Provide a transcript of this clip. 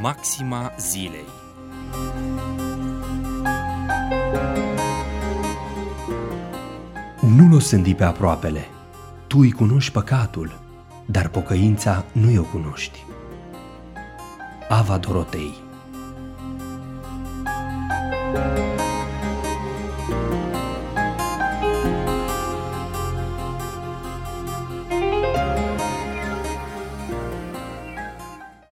Maxima zilei. Nu-l osândi pe aproapele. Tu îi cunoști păcatul, dar pocăința nu-i o cunoști. Ava Dorotei.